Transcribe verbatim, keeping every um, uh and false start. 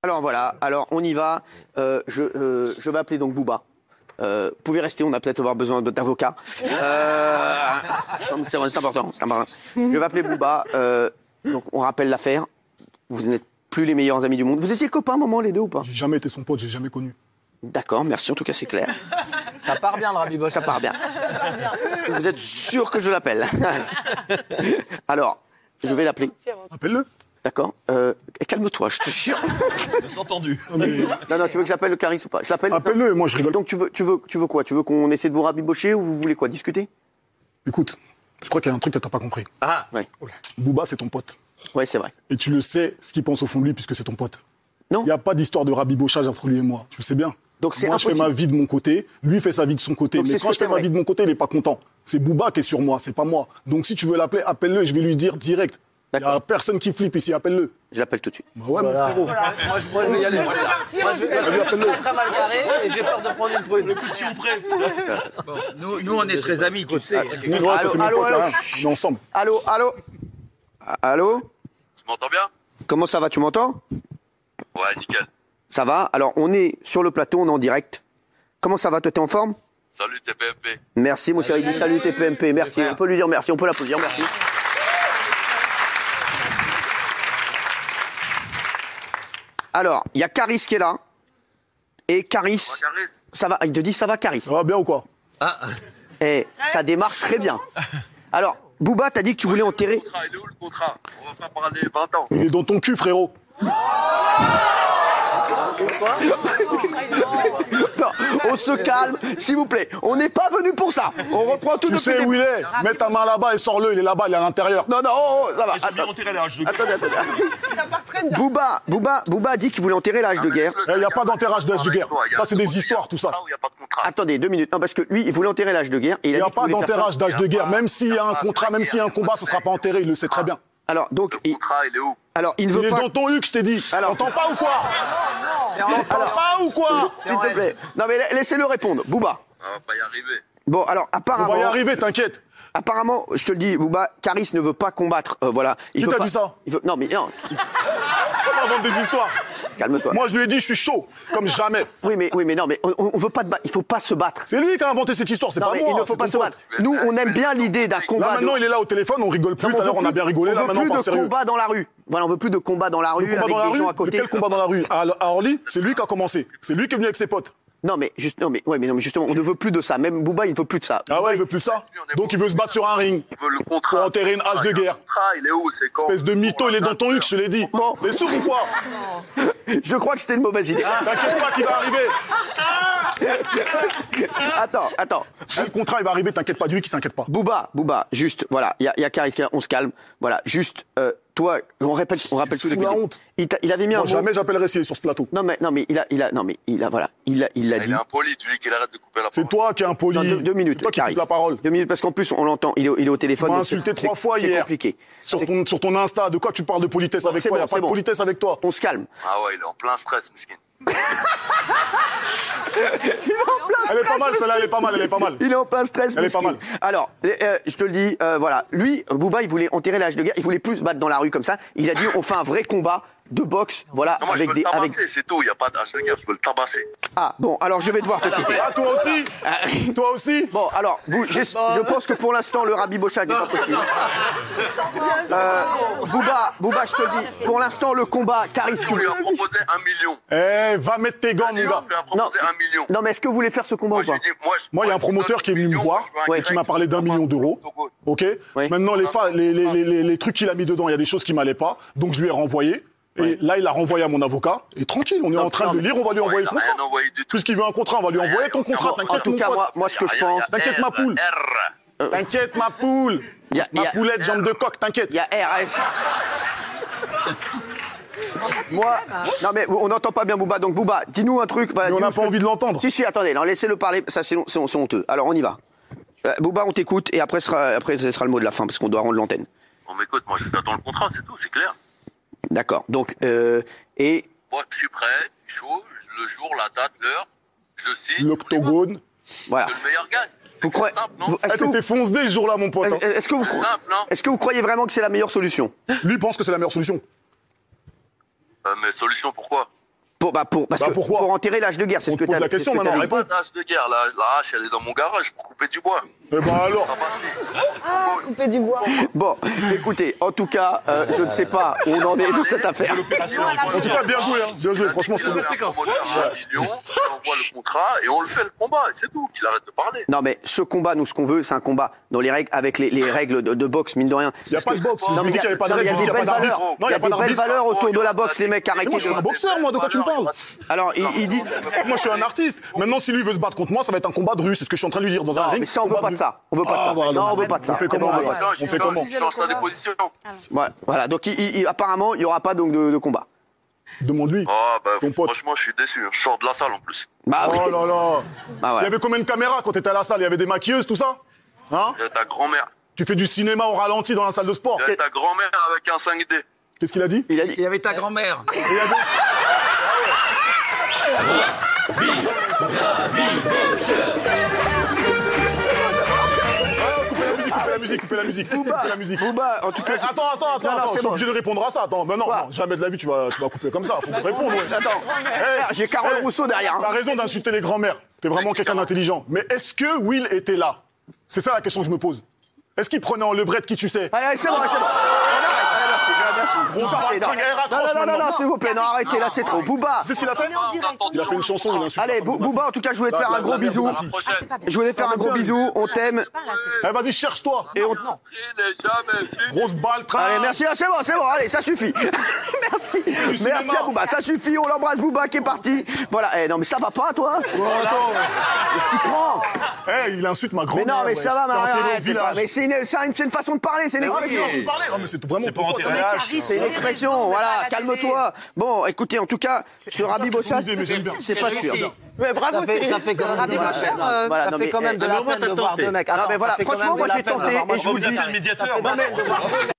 Alors voilà, alors on y va. Euh, je, euh, je vais appeler donc Booba. Euh, vous pouvez rester, on a peut-être avoir besoin d'avocat. Euh, c'est c'est important, c'est important. Je vais appeler Booba. Euh, donc on rappelle l'affaire. Vous n'êtes plus les meilleurs amis du monde. Vous étiez copains à un moment les deux ou pas? J'ai jamais été son pote, j'ai jamais connu. D'accord, merci, en tout cas c'est clair. Ça part bien le rabibochage. Ça part bien. Vous êtes sûr que je l'appelle? Alors, je vais l'appeler. Appelle-le. D'accord. Euh, calme-toi, je te jure. Bien entendu. Non, mais... non, non, tu veux que j'appelle le Caris ou pas? Je l'appelle. Appelle-le, moi je rigole. Donc tu veux, tu veux, tu veux quoi? Tu veux qu'on essaie de vous rabibocher ou vous voulez quoi? Discuter? Écoute, je crois qu'il y a un truc que t'as pas compris. Ah. Ouais. Booba, c'est ton pote. Ouais, c'est vrai. Et tu le sais, ce qu'il pense au fond de lui, puisque c'est ton pote. Non. Il n'y a pas d'histoire de rabibochage entre lui et moi. Tu le sais bien. Donc c'est moi, impossible. je fais ma vie de mon côté, lui fait sa vie de son côté. Donc, mais c'est quand ce je que fais ma t'aimerais. vie de mon côté, il n'est pas content. C'est Booba qui est sur moi, c'est pas moi. Donc si tu veux l'appeler, appelle-le et je vais lui dire direct. Il n'y a personne qui flippe ici, appelle-le. Je l'appelle tout de suite. Bah ouais, Voilà. mon frérot. Moi, je, moi, je vais y aller. Moi, là. Moi, je, moi, je vais très, très mal garé et j'ai peur de prendre une prune. Le coup de si on prêt. Nous, nous, on est très amis, tu sais. Nous, ouais, Allô, t'es mon allô, pote, allô. hein. On est ensemble. Allô, allô. Allô. Tu m'entends bien? Comment ça va? Tu m'entends? Ouais, nickel. Ça va? Alors on est sur le plateau, on est en direct. Comment ça va? Toi, t'es en forme? Salut T P M P. Merci, mon chéri. Salut T P M P. Merci. On peut lui dire merci. On peut l'applaudir. Merci. Alors, il y a Caris qui est là. Et Caris, Ouais, Caris. ça va? Il te dit ça va, Caris? Ça va bien ou quoi? Et ça démarre très bien. Alors, Booba, t'as dit que tu voulais enterrer. Le contrat, il est où le contrat? On va pas parler vingt ans. Il est dans ton cul, frérot. Non, on se calme, s'il vous plaît. On n'est pas venu pour ça. On reprend tout Tu depuis sais le où début. il est? Mets ta main là-bas et sors-le, il est là-bas, il est à l'intérieur. Non, non, oh, oh, ça va. J'ai bien Attends, enterré l'âge de attendez, attendez. Ça part très bien. Booba, Booba, Booba a dit qu'il voulait enterrer l'âge de guerre. Il n'y a pas d'enterrage d'âge de guerre. Ça, c'est des histoires, tout ça. Il n'y a pas de contrat. Attendez, deux minutes. Non, parce que lui, il voulait enterrer l'âge de guerre. Et il Il n'y a, a dit qu'il pas voulait faire d'enterrage ça. d'âge de guerre. Même s'il y a un contrat, même s'il y a un combat, ça ne sera pas enterré, il le sait très bien. Alors, donc, Le il, contrat, il est où? alors, il ne Il veut est pas. dans ton huc, je t'ai dit. Alors- T'entends pas ou quoi? T'entends pas ou quoi? S'il te plaît. Non, mais la- laissez-le répondre. Booba. On va pas y arriver. Bon, alors, On apparemment. va y arriver, t'inquiète. Apparemment, je te le dis, Booba, Caris ne veut pas combattre. euh, voilà. Il Qui veut t'a pas- dit ça? il veut... Non, mais non, On va vendre des histoires. calme-toi. Moi, je lui ai dit, je suis chaud, comme jamais. Oui, mais, oui, mais non, mais on, on veut pas de ba- il faut pas se battre. C'est lui qui a inventé cette histoire, c'est Non, pas mais moi. il ne c'est faut pas ton se pote. battre. Nous, on aime bien l'idée d'un combat. Là, maintenant, de... il est là au téléphone, on rigole plus. Non, Tout à on l'heure, veut on a plus- bien rigolé. on Là, veut maintenant, plus on de part sérieux. combat dans la rue. Voilà, on veut plus de combat dans la rue Le combat avec dans la des rue, gens à de côté. quel combat dans la rue? À à Orly, c'est lui qui a commencé. C'est lui qui est venu avec ses potes. Non, mais juste, non, mais ouais, mais non, mais justement, on ne veut plus de ça. Même Booba, il ne veut plus de ça. Ah ouais, il veut plus ça? Donc il veut se battre sur un ring. On veut le contrat. Pour enterrer une hache de guerre. Le contrat, il est où? C'est quand? Espèce de mytho, il est dans ton huc, je te l'ai dit. Bon. T'es sourd ou quoi? Je crois que c'était une mauvaise idée. T'inquiète pas qu'il va arriver. Attends, attends. Le contrat, il va arriver, t'inquiète pas, du qui s'inquiète pas. Booba, Booba, juste, voilà, il y a, il y a Caris qui est là, on se calme. Voilà, juste, euh, toi, on répète, on rappelle Il tout fout depuis la le début. honte. Il, t'a- il avait mis un Moi, mot. jamais j'appellerai s'il est sur ce plateau. Non, mais, non, mais il a, il a, non, mais il a, voilà, il a, il l'a Il dit. est impoli, tu dis qu'il arrête de couper la C'est parole. toi qui es impoli. Non, deux, deux minutes, C'est toi qui Caris. coupe la parole. Deux minutes, parce qu'en plus, on l'entend, il est, au- il est au téléphone. Tu m'as donc c'est- insulté c'est- trois fois c'est hier. compliqué. Sur C'est- ton, sur ton Insta, de quoi tu parles de politesse Bon, avec c'est toi? Il bon, n'y a pas c'est de bon. politesse avec toi. On se calme. Ah ouais, il est en plein stress, miskin. Elle est pas mal, celle-là, elle est pas mal, elle est pas mal. Il est en plein stress. Elle est pas miskin. mal. Alors, euh, je te le dis, euh, voilà. Lui, Booba, il voulait enterrer l'âge de guerre. Il voulait plus se battre dans la rue comme ça. Il a dit, on fait un vrai combat de boxe, voilà, Non, moi, je avec veux des, le avec. tabasser, c'est tout. Il n'y a pas d'âge de guerre, je veux le tabasser. Ah, bon, alors je vais devoir te quitter. Ah, toi aussi? Toi aussi? Bon, alors, vous, j'ai- je pense que pour l'instant, le rabibochage n'est pas possible. Euh, Booba, Booba, je te le dis, pour l'instant, le combat, Caris, tu On lui a proposé un million. Eh, va mettre tes gants, mon On gars. lui a proposé un million. Non, mais est-ce que vous voulez faire ce combat Moi, ou je pas lui dis, moi, je- Moi, il y a un je te promoteur donne qui est venu un me million, voir je veux un et qui grec m'a parlé d'un qui million va d'euros. au Togo. Ok. Oui. Maintenant, les, fa- les, les, les, les- les trucs qu'il a mis dedans, il y a des choses qui m'allaient pas. Donc, je lui ai renvoyé. Et Oui. là, il a renvoyé à mon avocat. Et tranquille, on est en train non, de mais- lire, on va lui Ouais, envoyer il le a contrat. rien envoyé du tout. Puisqu'il veut un contrat, on va lui Rien, envoyer ton aucun contrat. contrat. En T'inquiète, tout mon cas, pote. moi, moi, ce que je pense, T'inquiète, ma poule. R. T'inquiète, ma poule. Y a- y Ma a- poulette, jambe de coq, t'inquiète. il y a R S. Moi, non mais on n'entend pas bien Booba, donc Booba, dis-nous un truc. Voilà, Mais on dis-nous n'a ce pas que- envie de l'entendre. Si, si, attendez, non, laissez-le parler, ça c'est c'est- c'est honteux. Alors on y va. Euh, Booba, on t'écoute et après, sera, après ce sera le mot de la fin parce qu'on doit rendre l'antenne. Bon, mais écoute, moi, j'attends le contrat, c'est tout, c'est clair. D'accord, donc, euh, et Moi, je suis prêt, je suis chaud, le jour, la date, l'heure, je le signe. L'octogone. voilà. Que le meilleur gagne. Vous croyez, C'est simple, non vous- Eh, est-ce que, vous- t'étais fonce dé ce jour-là, mon pote. hein. est-ce- est-ce que vous, C'est cro- simple, non est-ce que vous croyez vraiment que c'est la meilleure solution? Lui pense que c'est la meilleure solution. Euh, mais solution, pourquoi? pour, bah, pour, parce Bah, que pourquoi pour enterrer l'âge de guerre, c'est On ce que te pose t'as la question c'est ce que maintenant, t'as dit. réponds. Pas d'âge de guerre, la, la hache, elle est dans mon garage pour couper du bois. Eh ben alors. Ça passe. Ah, couper du bois. Bon, écoutez, en tout cas, euh, je ne sais pas où on en est dans cette affaire. En tout cas, bien joué, hein. Bien joué, franchement, c'est Il bon. avait un promoteur à un million, on envoie le contrat et on le fait le combat, et c'est tout, qu'il arrête de parler. Non, mais ce combat, nous, ce qu'on veut, c'est un combat dans les règles, avec les, les règles de, de boxe, mine de rien. Il n'y a pas de boxe. Non, mais il y a, qu'il y avait pas de non, mais il y a règles, des il y a belles pas d'arbitre. valeurs. Non, Il y a pas des belles d'arbitre. valeurs autour de la boxe, les mecs, arrêtez Moi, je suis de... un boxeur, moi, de quoi tu me parles? Alors, il, il dit... Moi, je suis un artiste. Maintenant, si lui veut se battre contre moi, ça va être un combat de rue. C'est ce que je suis en train de lui dire dans un Non, ring. mais ça, on veut pas de ça. On veut pas de Ah, ça. voilà. Non, on veut pas de ça. On fait comment, Non, on on veut veut pas de pas ça. de ça. On fait comment? Je change sa déposition. Ouais, voilà, donc il, il, apparemment, il n'y aura pas donc de, de combat. Demande-lui. Oh, bah, Ton pote. franchement, je suis déçu. Je sors de la salle en plus. Bah oui. Oh là là. Bah, Il voilà. y avait combien de caméras quand t'étais à la salle? Il y avait des maquilleuses, tout ça? Hein? Il y a ta grand-mère. Tu fais du cinéma au ralenti dans la salle de sport. Il y a ta grand-mère avec un cinq D. Qu'est-ce qu'il a dit? Il a dit... Il y avait ta grand-mère. Et il y avait- Coupez la musique, coupez la musique, Booba, coupez la musique. Booba, en tout cas... Eh, Attends, attends, attends, Non, non, attends, c'est je suis bon. obligé de répondre à ça. Attends, ben non, Quoi non, jamais de la vie tu vas, tu vas couper comme ça. Faut me répondre. Ouais. Attends, Eh, j'ai Carole eh, Rousseau derrière. hein. T'as raison d'insulter les grands-mères. T'es vraiment quelqu'un d'intelligent. Mais est-ce que Will était là? C'est ça la question que je me pose. Est-ce qu'il prenait en levrette qui tu sais? Allez, allez, c'est bon, c'est bon. Allez, arrête, allez, merci, allez, merci. Gros Vous sortez, non. bâtard, elle raccroche Non, non, non, non, maintenant. non, s'il vous plaît, non, arrêtez, là, c'est trop. Booba. C'est ce qu'il a fait? Il a fait une chanson, il insulte. Allez, Bou- Booba, en tout cas, je voulais te faire un gros bisou. À la prochaine. Je voulais te faire un gros bisou, on t'aime. Eh, vas-y, cherche-toi. Et on... Il n'est jamais fini. Grosse balle, train. Allez, merci, ah, c'est bon, c'est bon, allez, ça suffit. Merci. Merci cinéma. à Booba, ça suffit, on l'embrasse, Booba qui est parti. Voilà, eh, non, mais ça va pas, toi? Oh, attends. Qu'est-ce qu'il prend? Eh, il insulte ma Mais grand-mère. non, mais ouais. ça va, C'était un Marie, télé au arrête, c'est pas- village. mais c'est une, c'est une- c'est une façon de parler, c'est une Ah, mais c'est expression. façon de parler. Ah, mais c'est vraiment C'est pas pour toi, enterré t'as- la hache. C'est une expression, voilà, calme-toi. Bon, écoutez, en tout cas, ce Rabbi Bossat, idée, mais j'aime bien. c'est pas sûr. Mais bravo, Ça fait, c'est- ça fait quand même Rabbi de la Bossat, peine. euh, Voilà, Ça non, fait mais, quand même eh, de mais la au moins, peine de t'as voir tenté. deux mecs. Non, Attends, mais voilà, ça fait quand franchement, même moi, de la j'ai peine de tenté voir- et je vous le dis. le médiateur. Ça fait quand même de voir deux